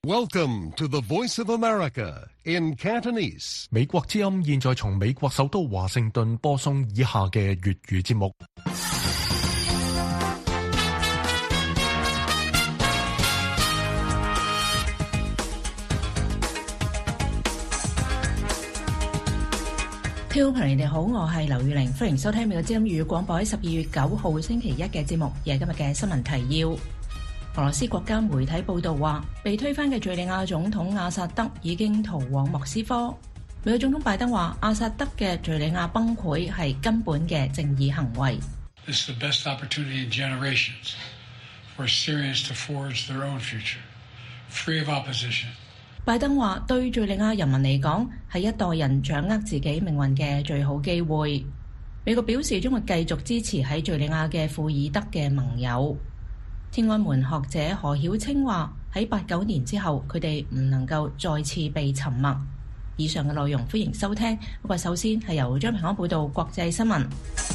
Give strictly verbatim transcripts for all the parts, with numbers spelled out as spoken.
Welcome to the Voice of America in Cantonese. 美國之音現在從美國首都華盛頓播送以下嘅粵語節目。 聽眾朋友你哋好，我係劉玉玲，歡迎收聽美國之音粵語廣播喺十二月九號星期一嘅節目，而係今日嘅新聞提要。俄羅斯國家媒體報道話，被推翻嘅敘利亞總統阿薩德已經逃往莫斯科。美國總統拜登話，阿薩德嘅敘利亞崩潰係根本嘅正義行為。 This is the best opportunity in generations for Syrians to forge their own future, free of opposition. 拜登話，對敘利亞人民嚟講，係一代人掌握自己命運嘅最好機會。美國表示將會繼續支持喺敘利亞嘅庫爾德嘅盟友。天安門學者何曉清話，喺八九年之後，佢哋唔能夠再次被沉默。以上嘅內容歡迎收聽，不過首先係由張平安報道國際新聞。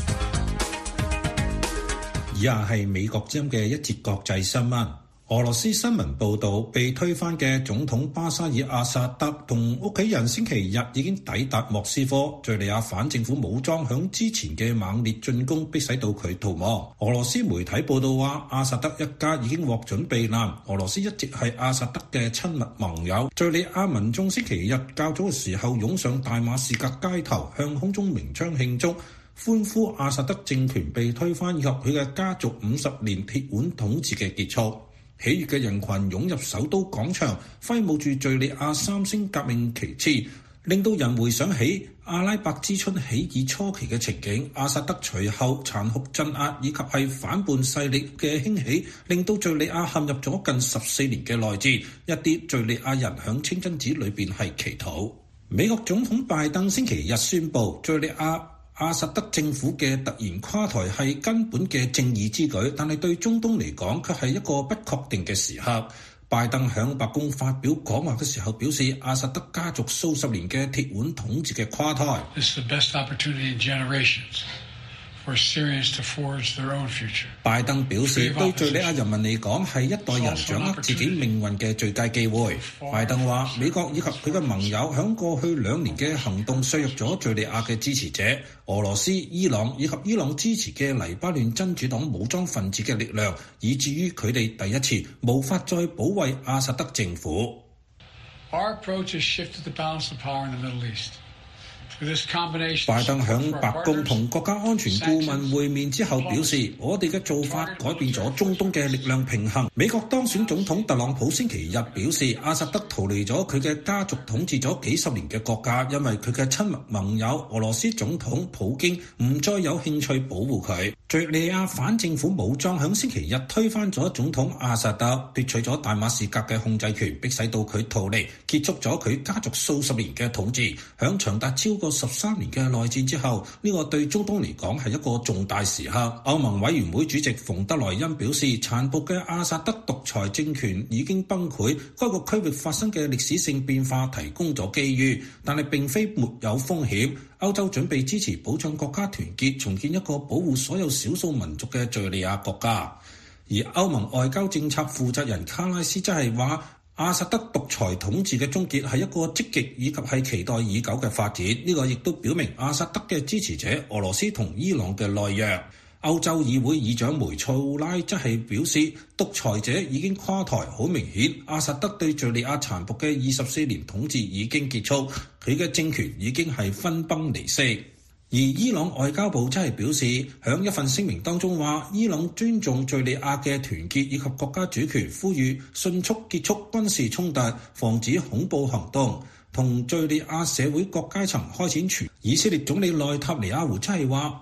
以下係美國之音嘅一節國際新聞。俄羅斯新聞報道，被推翻嘅總統巴沙爾阿薩德同屋企人星期日已經抵達莫斯科。敘利亞反政府武裝響之前嘅猛烈進攻，迫使到佢逃亡。俄羅斯媒體報道話，阿薩德一家已經獲准避難。俄羅斯一直係阿薩德嘅親密盟友。敘利亞民眾星期日較早嘅時候湧上大馬士革街頭，向空中鳴槍慶祝，歡呼阿薩德政權被推翻以及佢嘅家族五十年鐵腕統治嘅結束。喜悅嘅人群湧入首都廣場，揮舞住敘利亞三星革命旗幟，令到人回想起阿拉伯之春起義初期嘅情景。阿薩德隨後殘酷鎮壓以及係反叛勢力嘅興起，令到敘利亞陷入咗近十四年嘅內戰。一啲敘利亞人響清真寺裏邊係祈禱。美國總統拜登星期日宣布，敘利亞阿薩德政府嘅突然垮台係根本嘅正義之舉，但係對中東嚟講卻係一個不確定嘅時刻。拜登響白宮發表講話嘅時候表示，阿薩德家族數十年嘅鐵腕統治嘅垮台。 This is the best opportunity in generations for Syrians to forge their own future. 拜登表示，對敘利亞人民嚟講係一代人掌握自己命運嘅最佳機會。拜登話，美國以及佢嘅盟友響過去兩年嘅行動削弱咗敘利亞嘅支持者，俄羅斯、伊朗以及伊朗支持嘅黎巴嫩真主黨武裝分子嘅力量，以至於佢哋第一次無法再保衛阿薩德政府。 Our approach has shifted the balance of power in the Middle East. 拜登響白宮同國家安全顧問會面之後表示，我哋嘅做法改變咗中東嘅力量平衡。美國當選總統特朗普星期日表示，阿薩德逃離咗佢嘅家族統治咗幾十年嘅國家，因為佢嘅親密盟友俄羅斯總統普京唔再有興趣保護佢。敘利亞反政府武裝響星期日推翻咗總統阿薩德，奪取咗大馬士革嘅控制權，迫使到佢逃離，結束咗佢家族數十年嘅統治。響長達超過十三年嘅內戰之後，呢個對中東嚟講係一個重大時刻。歐盟委員會主席馮德萊恩表示，殘暴嘅阿薩德獨裁政權已經崩潰，該個區域發生嘅歷史性變化提供咗機遇，但係並非沒有風險。歐洲準備支持保障國家團結，重建一個保護所有少數民族嘅敘利亞國家。而歐盟外交政策負責人卡拉斯則係話，阿薩德獨裁統治嘅終結係一個積極以及係期待已久嘅發展。呢個亦都表明阿薩德嘅支持者俄羅斯同伊朗嘅懦弱。歐洲議會議長梅措拉則係表示，獨裁者已經垮台，好明顯阿薩德對敘利亞殘暴嘅二十四年統治已經結束，佢嘅政權已經係分崩離析。而伊朗外交部則係表示，響一份聲明當中話，伊朗尊重敘利亞嘅團結以及國家主權，呼籲迅速結束軍事衝突，防止恐怖行動，同敘利亞社會各階層開展全。以色列總理內塔尼亞胡則係話，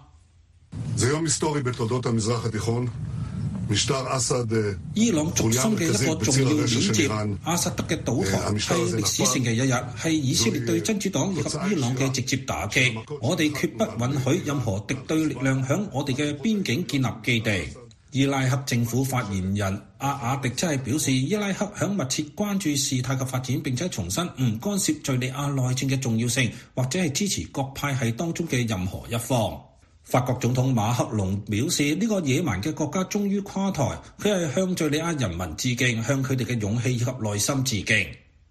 伊朗軸心嘅一個重要鏈接，阿薩德嘅倒台係歷史性嘅一日，係以色列對真主黨以及伊朗嘅直接打擊。我哋決不允許任何敵對力量響我哋嘅邊境建立基地。伊拉克政府發言人阿瓦迪則係表示，伊拉克響密切關注事態嘅發展，並且重申唔干涉敘利亞內政嘅重要性，或者係支持各派系當中嘅任何一方。 法國總統馬克龍表示，呢、這個野蠻嘅國家終於垮台，佢係向敘利亞人民致敬，向佢哋嘅勇氣以及耐心致敬。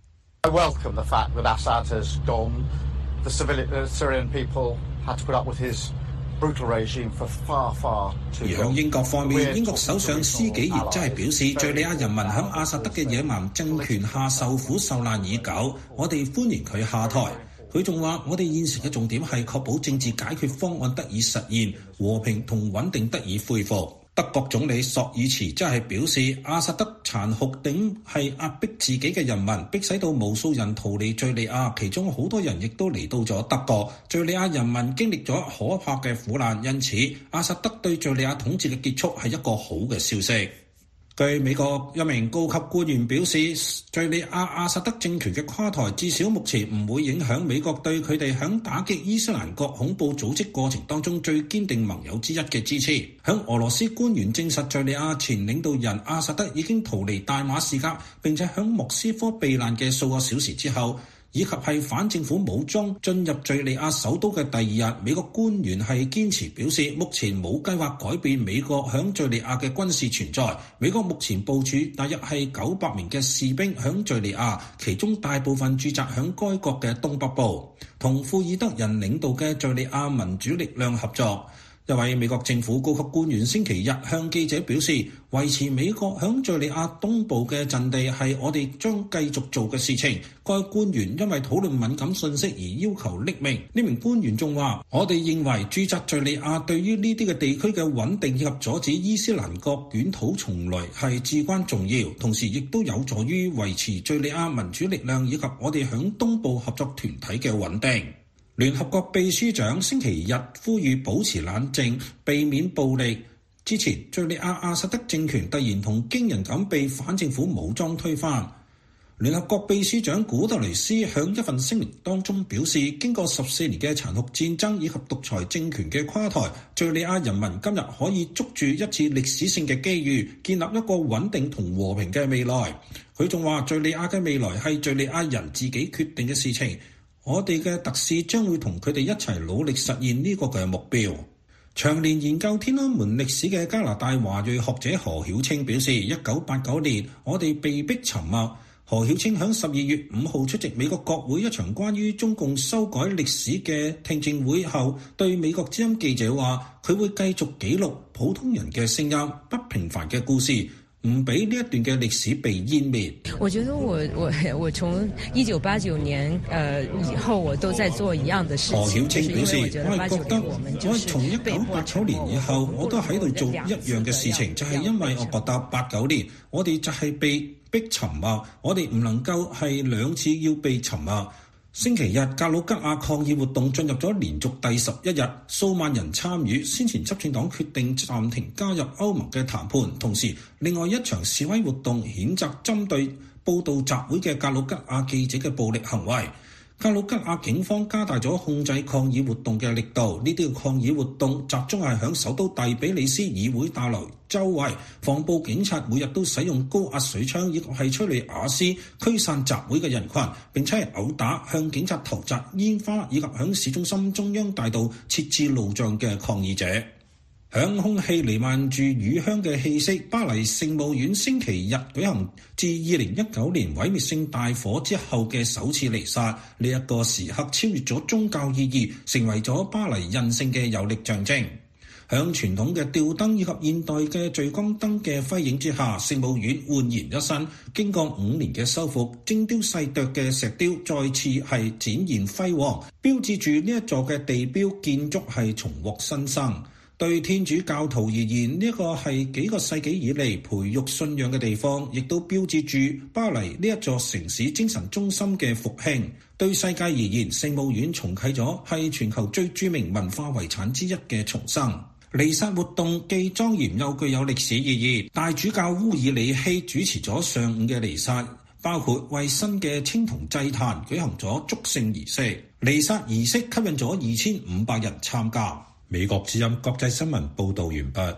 I welcome the fact that Assad has gone. The civilian, the Syrian people had to put up with his brutal regime for far, far too long. 而喺英國方面，英國首相施紀賢真係表示，敘利亞人民喺阿薩德嘅野蠻政權下受苦受難已久，我哋歡迎佢下台。佢仲話：我哋現時嘅重點係確保政治解決方案得以實現，和平同穩定得以恢復。德國總理朔爾茨真係表示，阿薩德殘酷頂係壓迫自己嘅人民，迫使到無數人逃離敘利亞，其中好多人亦都嚟到咗德國。敘利亞人民經歷咗可怕嘅苦難，因此阿薩德對敘利亞統治嘅結束係一個好嘅消息。據美國一名高級官員表示，敘利亞阿薩德政權嘅垮台至少目前唔會影響美國對佢哋響打擊伊斯蘭國恐怖組織過程當中最堅定盟友之一嘅支持。響俄羅斯官員證實敘利亞前領導人阿薩德已經逃離大馬士革，並且響莫斯科避難嘅數個小時之後，以及係反政府武裝進入敘利亞首都嘅第二日，美國官員係堅持表示，目前冇計劃改變美國響敘利亞嘅軍事存在。美國目前部署大約係九百名嘅士兵響敘利亞，其中大部分駐紮響該國嘅東北部，同庫爾德人領導嘅敘利亞民主力量合作。一位美國政府高級官員星期日向記者表示，維持美國響敘利亞東部嘅陣地係我哋將繼續做嘅事情。該官員因為討論敏感信息而要求匿名。呢名官員仲話：我哋認為駐紮敘利亞對於呢啲嘅地區嘅穩定以及阻止伊斯蘭國捲土重來係至關重要，同時亦都有助於維持敘利亞民主力量以及我哋響東部合作團體嘅穩定。聯合國秘書長星期日呼籲保持冷靜，避免暴力。之前敘利亞阿薩德政權突然同驚人咁被反政府武裝推翻。聯合國秘書長古特雷斯響一份聲明當中表示，經過十四年嘅殘酷戰爭以及獨裁政權嘅垮台，敘利亞人民今日可以捉住一次歷史性嘅機遇，建立一個穩定同和平嘅未來。佢仲話，敘利亞嘅未來係敘利亞人自己決定嘅事情。我哋嘅特使將會同佢哋一齊努力實現呢個嘅目標。長年研究天安門歷史嘅加拿大華裔學者何曉清表示，一九八九年我哋被逼沉默。何曉清喺十二月五號出席美國國會一場關於中共修改歷史嘅聽證會後，對美國之音記者話，佢會繼續記錄普通人嘅聲音、不平凡嘅故事，唔俾呢一段嘅歷史被湮滅。 我覺得我我我從一九八九年呃以後，我都在做一樣的事情。 何曉清表示，我係覺得我係從一九八九年以後，我都喺度做一樣嘅事情，就係因為我覺得八九年我哋就係被逼沉默，我哋唔能夠係兩次要被沉默。星期日，格魯吉亞抗議活動進入咗連續第十一日，數萬人參與。先前執政黨決定暫停加入歐盟嘅談判，同時另外一場示威活動譴責針對報道集會嘅格魯吉亞記者嘅暴力行為。格魯吉亞警方加大咗控制抗議活動嘅力度，呢啲抗議活動集中係響首都第比利斯議會大樓周圍，防暴警察每日都使用高壓水槍以及係催淚瓦斯驅散集會嘅人群，並且係毆打向警察投擲煙花以及響市中心中央大道設置路障嘅抗議者。響空氣彌漫住乳香嘅氣息，巴黎聖母院星期日舉行自二零一九年毀滅性大火之後嘅首次彌撒，呢一個時刻超越咗宗教意義，成為咗巴黎人性嘅有力象徵。響傳統嘅吊燈以及現代嘅聚光燈嘅輝映之下，聖母院煥然一新。經過五年嘅修復，精雕細琢嘅石雕再次係展現輝煌，標誌住呢一座嘅地標建築係重獲新生。對天主教徒而言，呢一個係幾個世紀以嚟培育信仰嘅地方，亦都標誌住巴黎呢一座城市精神中心嘅復興。對世界而言，聖母院重啟咗係全球最著名文化遺產之一嘅重生。彌撒活動既莊嚴又具有歷史意義，大主教烏爾里希主持咗上午嘅彌撒，包括為新嘅青銅祭壇舉行咗祝聖儀式。彌撒儀式吸引咗二千五百人參加。美國之音國際新聞報道完畢。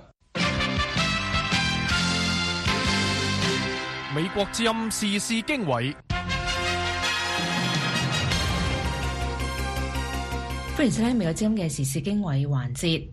美國之音時事經緯， 歡迎收聽美國之音嘅時事經緯環節。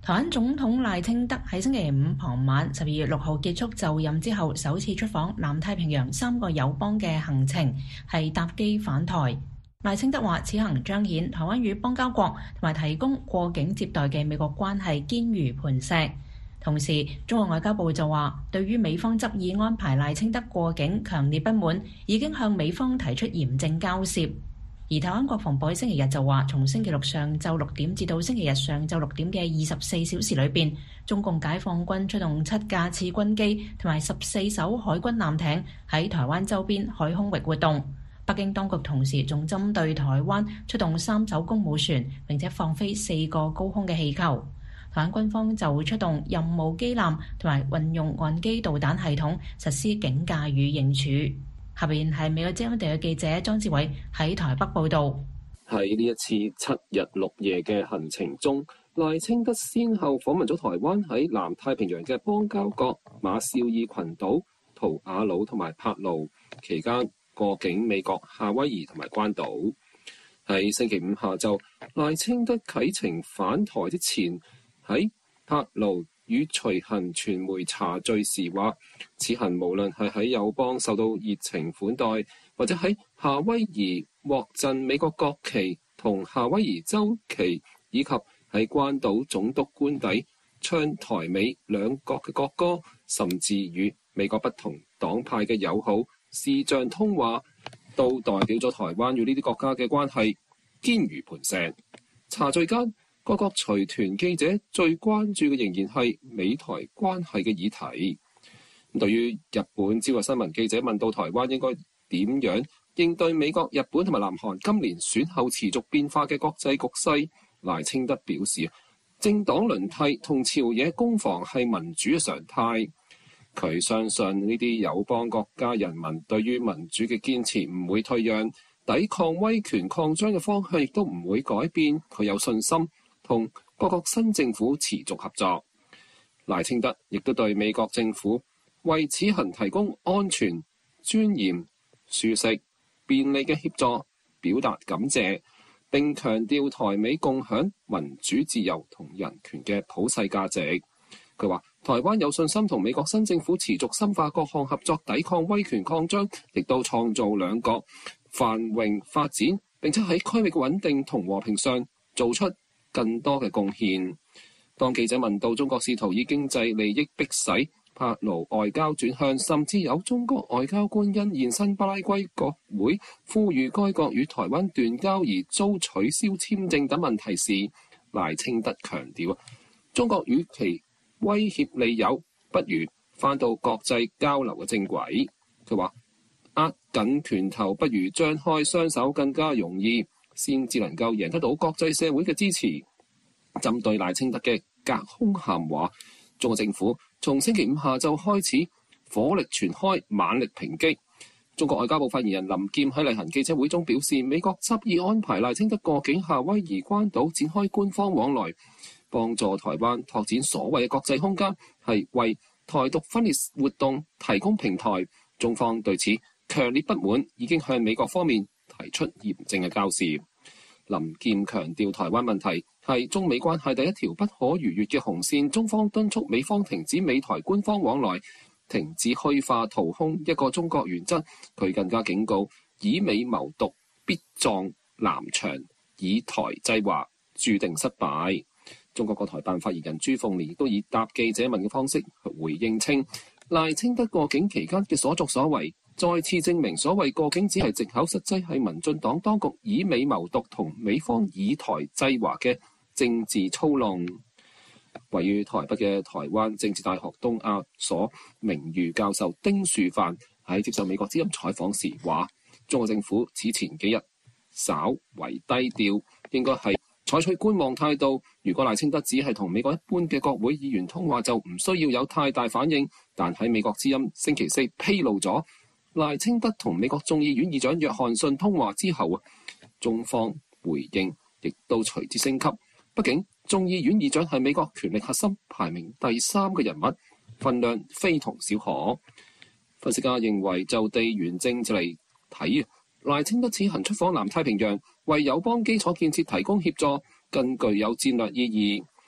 台灣總統賴清德喺星期五傍晚十二月六號結束就任之後，首次出訪南太平洋三個友邦嘅行程係搭機返台。賴清德話：此行彰顯台灣與邦交國同埋提供過境接待嘅美國關係堅如磐石。同時，中國外交部就話，對於美方執意安排賴清德過境強烈不滿，已經向美方提出嚴正交涉。而台灣國防部喺星期日就話，從星期六上晝六點至到星期日上晝六點嘅二十四小時裏邊，中共解放軍出動七架次軍機同埋十四艘海軍艦艇喺台灣周邊海空域活動。北京當局同時仲針對台灣出動三艘公務船，並且放飛四個高空嘅氣球。台灣軍方就會出動任務機艦同埋運用岸基導彈系統實施警戒與應處。下邊係美國之音地嘅記者莊志偉喺台北報導。 喺呢一次七日六夜嘅行程中，賴清德先後訪問咗台灣喺南太平洋嘅邦交國馬紹爾群島、圖瓦魯同埋帕勞，期間過境美國夏威夷同埋關島。喺星期五下晝，賴清德啟程返台之前，喺帕勞與隨行傳媒茶敘時話，此行無論係喺友邦受到熱情款待，或者喺夏威夷獲贈美國國旗同夏威夷州旗，以及喺關島總督官邸唱台美兩國嘅國歌，甚至與美國不同黨派嘅友好視像通話，都代表咗台灣與呢啲國家嘅關係堅如磐石。茶敘間，各國隨團記者最關注嘅仍然係美台關係嘅議題。對於日本朝日新聞記者問到台灣應該點樣應對美國、日本同埋南韓今年選後持續變化嘅國際局勢，賴清德表示，政黨輪替同朝野攻防係民主嘅常態。佢相信呢啲友邦國家人民對於民主嘅堅持唔會退讓，抵抗威權擴張嘅方向亦都唔會改變。佢有信心同各國新政府持續合作。賴清德亦都對美國政府為此行提供安全、尊嚴、舒適、便利嘅協助表達感謝，並強調台美共享民主自由同人權嘅普世價值。佢話台灣有信心同美國新政府持續深化各項合作，抵抗威權擴張，亦都創造兩國繁榮發展，並且喺區域穩定同和平上做出更多嘅貢獻。當記者問到中國試圖以經濟利益迫使帕勞外交轉向，甚至有中國外交官因現身巴拉圭國會呼籲該國與台灣斷交而遭取消簽證等問題時，賴清德強調，中國與其威脅利誘，不如返到國際交流嘅正軌。佢話握緊拳頭不如張開雙手更加容易，先至能夠贏得到國際社會嘅支持。針對賴清德嘅隔空喊話，中國政府從星期五下晝開始火力全開，猛力抨擊。中國外交部發言人林劍喺例行記者會中表示，美國執意安排賴清德過境夏威夷關島展開官方往來，幫助台灣拓展所謂嘅國際空間，係為台獨分裂活動提供平台。中方對此強烈不滿，已經向美國方面提出嚴正嘅交涉。林劍強調，台灣問題係中美關係第一條不可逾越嘅紅線，中方敦促美方停止美台官方往來，停止虛化掏空一個中國原則。佢更加警告，以美謀獨必撞南牆，以台制華注定失敗。中國國台辦發言人朱鳳蓮亦都以答記者問嘅方式回應稱，賴清德過境期間嘅所作所為，再次證明所謂過境只係藉口，實際係民進黨當局以美謀獨同美方以台制華嘅政治操弄。位於台北嘅台灣政治大學東亞所名譽教授丁樹範喺接受美國之音採訪時話，中國政府此前幾日稍為低調，應該係採取觀望態度。如果賴清德只係同美國一般嘅國會議員通話，就唔需要有太大反應。但喺美國之音星期四披露咗賴清德同美國眾議院議長約翰遜通話之後啊，中方回應亦都隨之升級。畢竟眾議院議長係美國權力核心排名第三嘅人物，分量非同小可。分析家認為，就地緣政治嚟睇，賴清德此行出訪南太平洋，為友邦基礎建設提供協助，更具有戰略意義。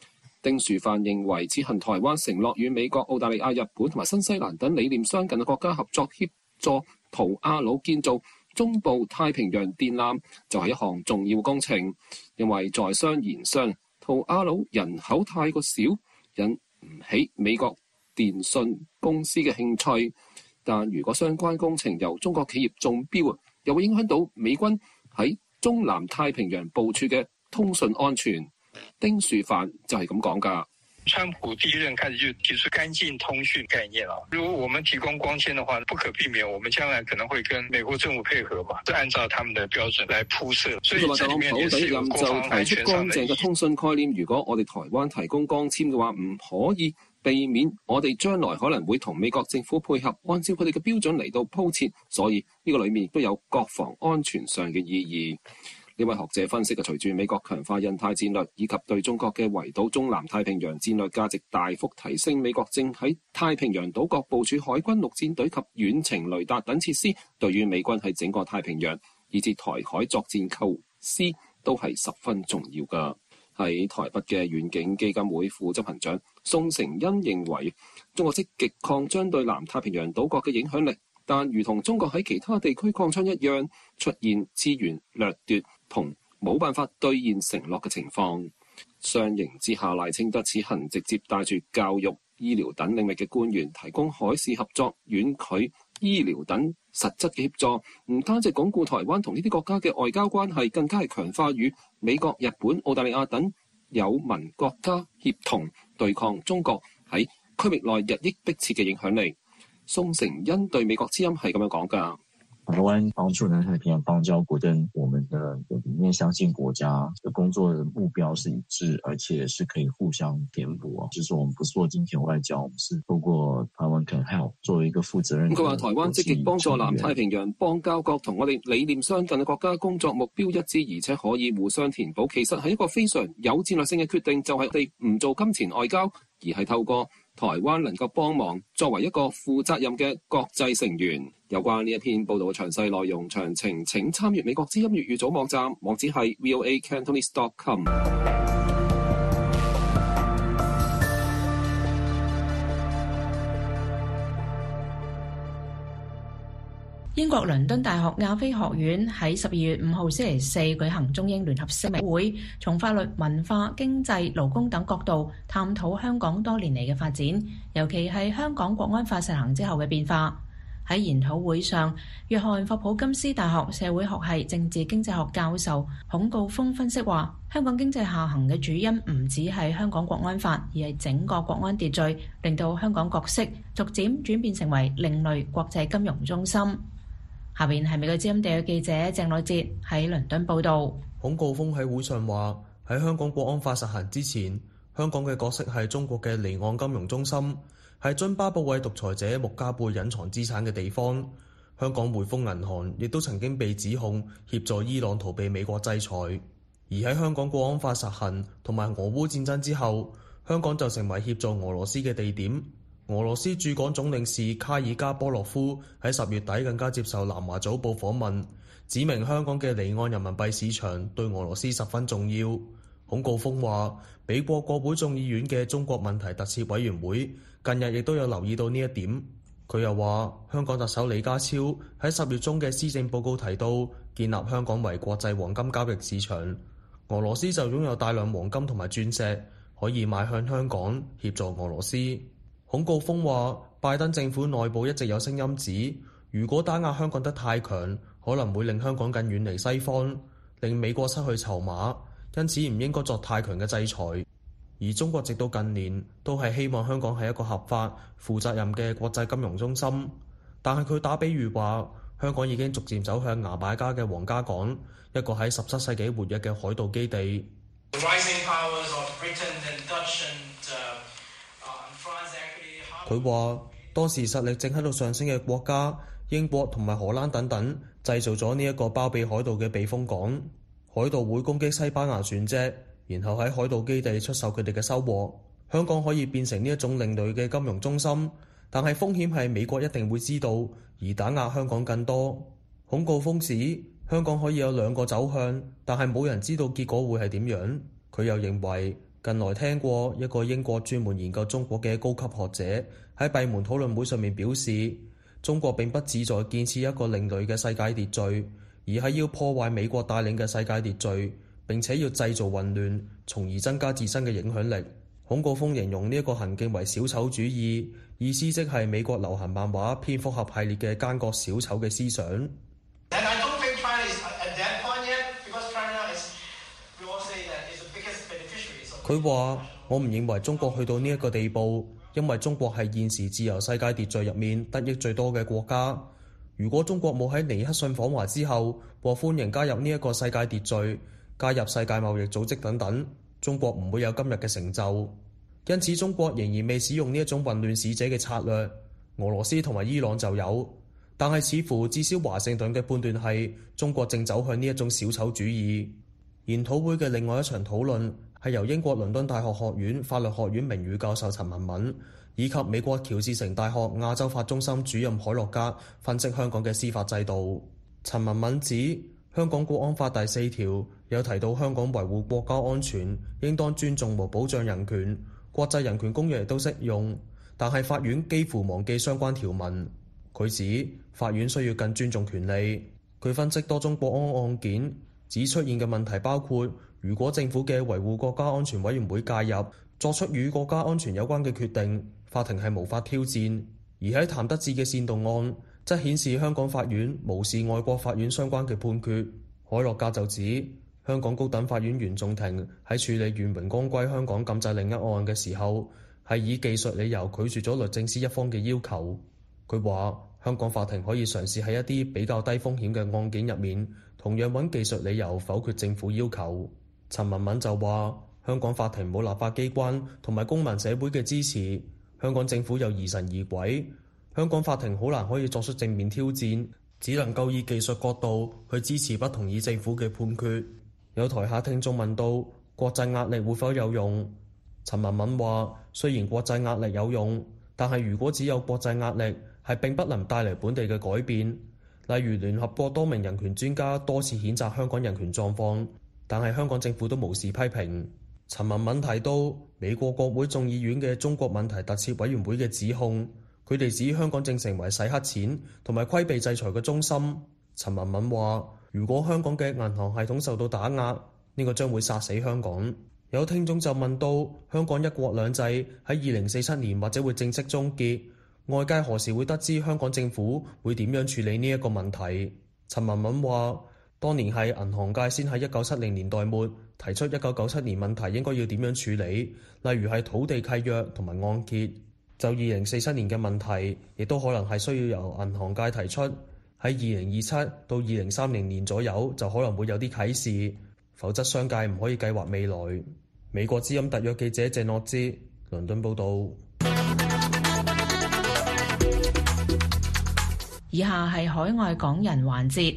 丁樹範認為，此行台灣承諾與美國、澳大利亞、日本同埋新西蘭等理念相近嘅國家合作，協助圖阿魯建造中部太平洋電纜，就係一項重要工程。因為在商言商，圖阿魯人口太過少，引唔起美國電信公司嘅興趣。但如果相關工程由中國企業中標，又會影響到美軍喺中南太平洋部署嘅通訊安全。丁樹範就係咁講㗎。 川普第一任開始就提出乾淨通訊概念啦。如果我們提供光纖的話，不可避免，我們將來可能會跟美國政府配合吧，就按照他們的標準來鋪設。所以這裡面也是有國防安全上的。 特朗普第一任就提出乾淨嘅通訊概念，如果我哋台灣提供光纖嘅話，唔可以避免我哋將來可能會同美國政府配合，按照佢哋嘅標準嚟到鋪設。所以呢個裡面亦都有國防安全上嘅意義。呢位學者分析嘅，隨住美國強化印太戰略以及對中國嘅圍堵中南太平洋戰略價值大幅提升，美國正喺太平洋島國部署海軍陸戰隊及遠程雷達等設施，對於美軍喺整個太平洋以至台海作戰構思都係十分重要㗎。喺台北嘅遠景基金會副執行長宋成恩認為，中國積極擴張對南太平洋島國嘅影響力，但如同中國喺其他地區擴張一樣，出現資源掠奪同冇辦法兌現承諾嘅情況。相形之下，賴清德此行直接帶住教育、醫療等領域嘅官員，提供海事合作、遠距醫療等實質嘅協助，唔單止鞏固台灣同呢啲國家嘅外交關係，更加係強化與美國、日本、澳大利亞等友盟國家協同對抗中國喺區域內日益迫切嘅影響力。宋成恩對美國之音係咁樣講㗎。 台灣幫助南太平洋邦交國跟我們的理念相近國家的工作的目標是一致，而且是可以互相填補。就是我們不是做金錢外交，我們是透過台灣 can help 作為一個負責任。 佢話台灣積極幫助南太平洋邦交國同我哋理念相近嘅國家工作目標一致，而且可以互相填補。其實係一個非常有戰略性嘅決定，就係我哋唔做金錢外交，而係透過台灣能夠幫忙，作為一個負責任嘅國際成員。有關呢一篇報道嘅詳細內容詳情，請參閱美國之音粵語組網站，網址係 v o a cantonese dot com。 英國倫敦大學亞非學院喺十二月五號星期四舉行中英聯合聲明會，從法律、文化、經濟、勞工等角度探討香港多年嚟嘅發展，尤其係香港國安法實行之後嘅變化。喺研討會上，約翰霍普金斯大學社會學系政治經濟學教授孔誥烽分析話，香港經濟下行嘅主因唔止係香港國安法，而係整個國安秩序令到香港角色逐漸轉變成為另類國際金融中心。下邊係美國之音地嘅記者鄭內哲喺倫敦報導。 孔誥烽喺會上話，喺香港國安法實行之前，香港嘅角色係中國嘅離岸金融中心，係津巴布韋獨裁者穆加貝隱藏資產嘅地方。香港匯豐銀行亦都曾經被指控協助伊朗逃避美國制裁。而喺香港國安法實行同埋俄烏戰爭之後，香港就成為協助俄羅斯嘅地點。俄羅斯駐港總領事卡爾加波洛夫喺十月底更加接受南華早報訪問，指明香港嘅離岸人民幣市場對俄羅斯十分重要。孔誥烽話，美國國會眾議院嘅中國問題特設委員會近日亦都有留意到呢一點。佢又話，香港特首李家超喺十月中嘅施政報告提到建立香港為國際黃金交易市場，俄羅斯就擁有大量黃金同埋鑽石，可以賣向香港協助俄羅斯。孔誥烽話，拜登政府內部一直有聲音指，如果打壓香港得太強，可能會令香港更遠離西方，令美國失去籌碼，因此唔應該作太強嘅制裁。而中國直到近年都係希望香港係一個合法、負責任嘅國際金融中心，但係佢打比喻話，香港已經逐漸走向牙買加嘅皇家港，一個喺十七世紀活躍嘅海盜基地。佢話，當時實力正喺度上升嘅國家，英國同埋荷蘭等等，製造咗呢一個包庇海盜嘅避風港。海盜會攻擊西班牙船隻，然後喺海盜基地出售佢哋嘅收穫。香港可以變成呢一種另類嘅金融中心，但係風險係美國一定會知道，而打壓香港更多。孔誥烽指香港可以有兩個走向，但係冇人知道結果會係點樣。佢又認為近來聽過一個英國專門研究中國嘅高級學者喺閉門討論會上面表示，中國並不旨在建設一個另類嘅世界秩序，而係要破壞美國帶領嘅世界秩序，並且要製造混亂，從而增加自身嘅影響力。孔誥烽形容呢一個行徑為小丑主義，意思即係美國流行漫畫蝙蝠俠系列嘅奸角小丑嘅思想。佢話：我唔認為中國去到呢一個地步，因為中國係現時自由世界秩序入面得益最多嘅國家。如果中國冇喺尼克遜訪華之後獲歡迎加入呢一個世界秩序，加入世界貿易組織等等，中國唔會有今日嘅成就。因此中國仍然未使用呢一種混亂使者嘅策略，俄羅斯同埋伊朗就有。但係似乎至少華盛頓嘅判斷係中國正走向呢一種小丑主義。研討會嘅另外一場討論係由英國倫敦大學學院法律學院名譽教授陳文敏以及美國喬治城大學亞洲法中心主任海洛格分析香港嘅司法制度。陳文敏指香港國安法第四條有提到香港維護國家安全應當尊重和保障人權，國際人權公約亦都適用，但係法院幾乎忘記相關條文。佢指法院需要更尊重權利。佢分析多宗國安案件，指出現嘅問題包括，如果政府嘅維護國家安全委員會介入，作出與國家安全有關嘅決定，法庭係無法挑戰。而喺譚得志嘅煽動案，則顯示香港法院無視外國法院相關嘅判決。海洛格就指，香港高等法院原訟庭喺處理願榮光歸香港禁制令一案嘅時候，係以技術理由拒絕咗律政司一方嘅要求。佢話香港法庭可以嘗試喺一啲比較低風險嘅案件入面，同樣揾技術理由否決政府要求。陳文敏就話香港法庭冇立法機關同埋公民社會嘅支持，香港政府又疑神疑鬼，香港法庭好難可以作出正面挑戰，只能夠以技術角度去支持不同意政府嘅判決。有台下聽眾問到國際壓力會否有用？陳文敏話雖然國際壓力有用，但係如果只有國際壓力，係並不能帶嚟本地嘅改變。例如聯合國多名人權專家多次譴責香港人權狀況，但係香港政府都無視批評。陳文敏提到美國國會眾議院嘅中國問題特設委員會嘅指控，佢哋指香港正成為洗黑錢同埋規避制裁嘅中心。陳文敏話如果香港嘅銀行系統受到打壓，呢個將會殺死香港。有聽眾就問到香港一國兩制喺二零四七年或者會正式終結，外界何時會得知香港政府會點樣處理呢一個問題？陳文敏話當年係銀行界先喺一九七零年代末提出一九九七年問題應該要點樣處理，例如係土地契約同埋按揭。就二零四七年嘅問題，亦都可能係需要由銀行界提出，喺二零二七到二零三零年左右就可能會有啲啟示，否則商界唔可以計劃未來。美國之音特約記者謝諾之倫敦報導。 以下係海外港人環節，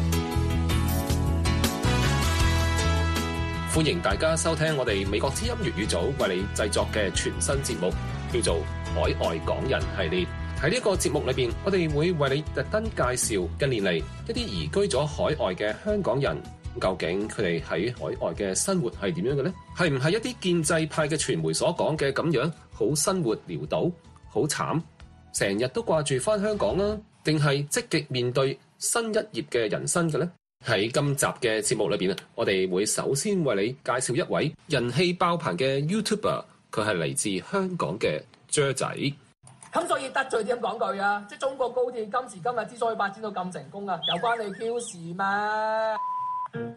歡迎大家收聽我哋美國之音粵語組為你製作嘅全新節目，叫做《海外港人系列》。喺呢個節目裏邊，我哋會為你特登介紹近年嚟一啲移居咗海外嘅香港人，究竟佢哋喺海外嘅生活係點樣嘅呢？係唔係一啲建制派嘅傳媒所講嘅咁樣，好生活潦倒，好慘，成日都掛住返香港啊？定係積極面對新一頁嘅人生嘅呢？喺今集嘅節目裏邊啊，我哋會首先為你介紹一位人氣爆棚嘅 YouTuber， 佢係嚟自香港嘅 Jer 仔。 咁所以得罪啲咁講句啊，即係中國高鐵今時今日之所以發展到咁成功啊，有關你 Q 事咩？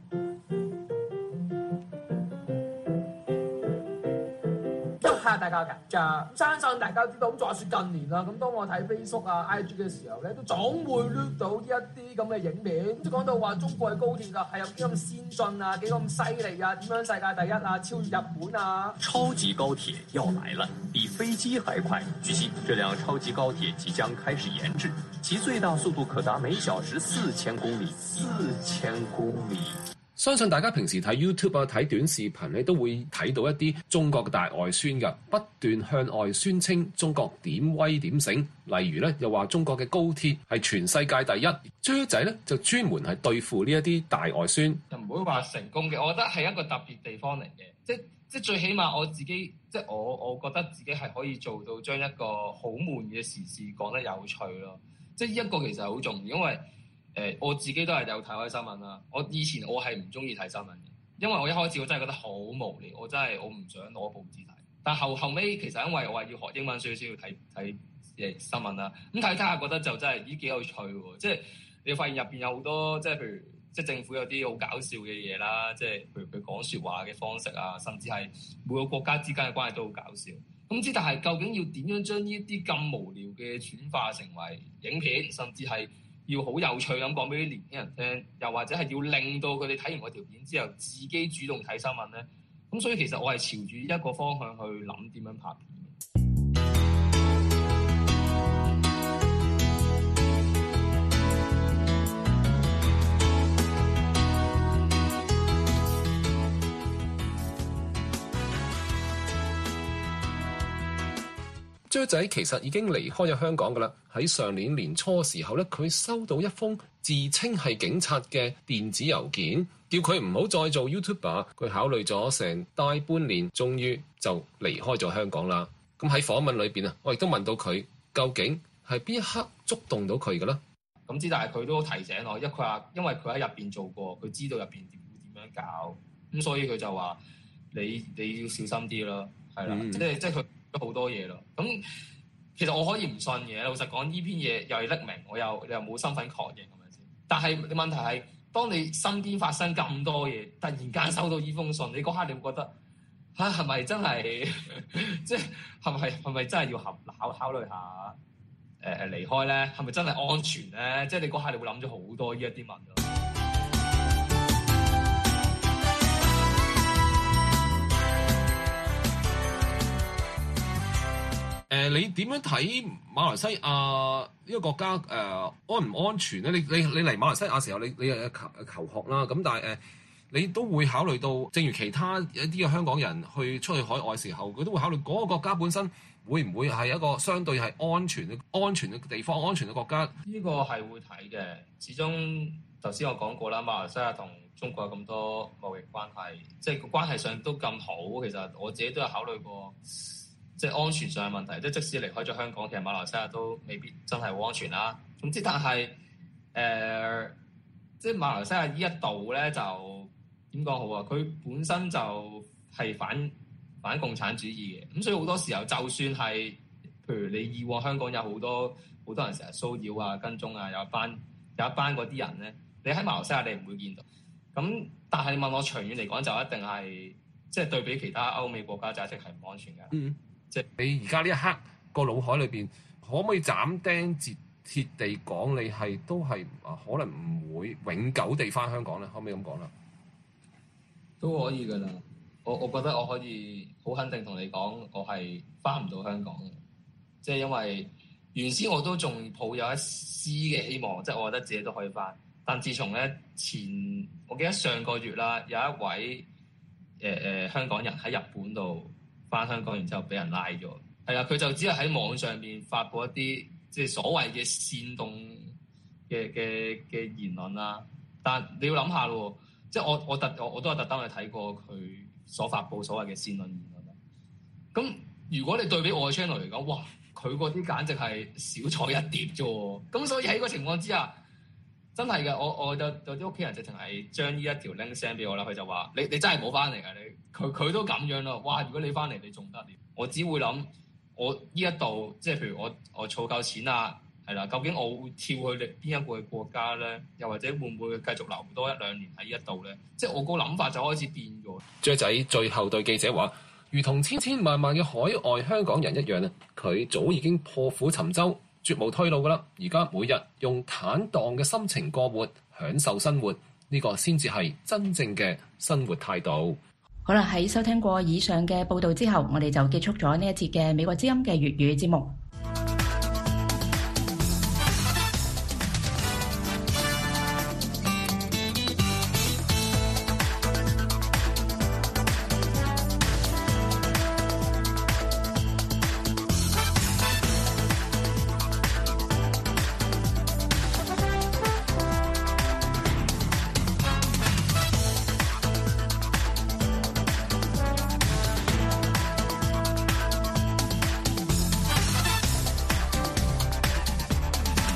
睇下大家嘅就相信大家知道，咁再說近年啦，咁當我睇 Facebook 啊、I G 嘅時候咧，都總會碌到一啲咁嘅影片，咁就講到話中國嘅高鐵啊係有幾咁先進啊，幾咁犀利啊，點樣世界第一啊，超越日本啊！ 超級高鐵要來了，比飛機還快。據悉，這輛超級高鐵即將開始研製，其最大速度可達每小時四千公里。四千公里。 相信大家平時睇 YouTube 啊、睇短視頻咧，都會睇到一啲中國嘅大外宣嘅，不斷向外宣稱中國點威點醒。例如咧，又話中國嘅高鐵係全世界第一。Jer 仔咧就專門係對付呢一啲大外宣， 就唔會話成功嘅。我覺得係一個特別地方嚟嘅，即係即係最起碼我自己，即係我我覺得自己係可以做到將一個好悶嘅時事講得有趣咯。即係呢一個其實好重要，因為誒、呃、我自己都係有睇開新聞啦。我以前我係唔中意睇新聞嘅，因為我一開始我真係覺得好無聊，我真係我唔想攞報紙睇。但後後尾其實因為我係要學英文，所以先要睇睇誒新聞啦。咁睇睇下覺得就真係咦幾有趣喎！即係你發現入邊有好多即係譬如即係政府有啲好搞笑嘅嘢啦，即係譬如佢講説話嘅方式啊，甚至係每個國家之間嘅關係都好搞笑。咁之但係究竟要點樣將呢啲咁無聊嘅轉化成為影片，甚至係要好有趣咁講俾啲年輕人聽，又或者係要令到佢哋睇完嗰條片之後自己主動睇新聞咧？咁所以其實我係朝住一個方向去諗點樣拍片。 張仔其實已經離開咗香港㗎啦。喺上年年初時候咧，佢收到一封自稱係警察嘅電子郵件，叫佢唔好再做 YouTuber。佢考慮咗成大半年，終於就離開咗香港啦。咁喺訪問裏邊啊，我亦都問到佢究竟係邊一刻觸動到佢嘅咧？ 咁之但係佢都提醒我，因為佢話因為佢喺入邊做過，佢知道入邊點點樣搞，咁所以佢就話你你要小心啲咯，係啦、嗯，即係即係佢。好多嘢咯，咁其實我可以唔信嘅。老實講，呢篇嘢又係匿名，我又你又冇身份確認，係咪先？但係你問題係，當你身邊發生咁多嘢，突然間收到呢封信，你嗰刻你會覺得嚇係咪真係即係係咪係咪真係要考考考慮下誒誒、呃、離開咧？係咪真係安全咧？即係你嗰刻你會諗咗好多呢一啲問題。 誒、呃，你點樣睇馬來西亞呢個國家誒、呃、安唔安全咧？你你你嚟馬來西亞時候，你你誒求求學啦，咁但係誒、呃，你都會考慮到，正如其他一啲嘅香港人去出去海外時候，佢都會考慮嗰個國家本身會唔會係一個相對係安全嘅安全嘅地方、安全嘅國家？ 呢個係會睇嘅，始終頭先我講過啦，馬來西亞同中國有咁多貿易關係，即係個關係上都咁好，其實我自己都有考慮過。即係安全上嘅問題，即係即使離開咗香港，其實馬來西亞都未必真係好安全啦。總之，但係誒、呃，即係馬來西亞呢一度咧，就點講好啊？佢本身就係反反共產主義嘅，咁所以好多時候，就算係譬如你以往香港有好多好多人成日騷擾啊、跟蹤啊，有一班有一班嗰啲人咧，你喺馬來西亞你唔會見到。咁但係你問我長遠嚟講，就一定係即係對比其他歐美國家就一定係唔安全嘅。 嗯。即係你而家呢一刻個腦海裏邊，可唔可以斬釘截鐵地講你係都係啊？可能唔會永久地翻香港咧，可唔可以咁講啦？ 都可以㗎啦，我我覺得我可以好肯定同你講，我係翻唔到香港嘅，即係因為原先我都仲抱有一絲嘅希望，即係我覺得自己都可以翻。但自從咧前，我記得上個月啦，有一位誒誒、呃、香港人喺日本度翻香港，然之後俾人拉咗。係啊，佢就只係喺網上面發布一啲即係所謂嘅煽動嘅嘅嘅言論啦。但你要諗下咯，即係我我特我我都有特登去睇過佢所發布所謂嘅煽動言論啦。咁如果你對比我嘅 channel 嚟講，哇，佢嗰啲簡直係小菜一碟啫喎。咁所以喺個情況之下，真係嘅，我我有有啲屋企人直情係將呢一條 link send 俾我啦。佢就話：你你真係冇翻嚟㗎，你佢佢都咁樣咯。哇！如果你翻嚟，你仲得了？我只會諗，我呢一度即係譬如我我儲夠錢啊，係啦，究竟我會跳去邊一個嘅國家咧？又或者會唔會繼續留多一兩年喺呢一度咧？即係我個諗法就開始變咗。 J仔最後對記者話：如同千千萬萬嘅海外香港人一樣咧，佢早已經破釜沉舟，絕無退路噶啦。而家每日用坦蕩嘅心情過活，享受生活，呢個先至係真正嘅生活態度。 好啦，喺收聽過以上嘅報道之後，我哋就結束咗呢一節嘅美國之音嘅粵語節目。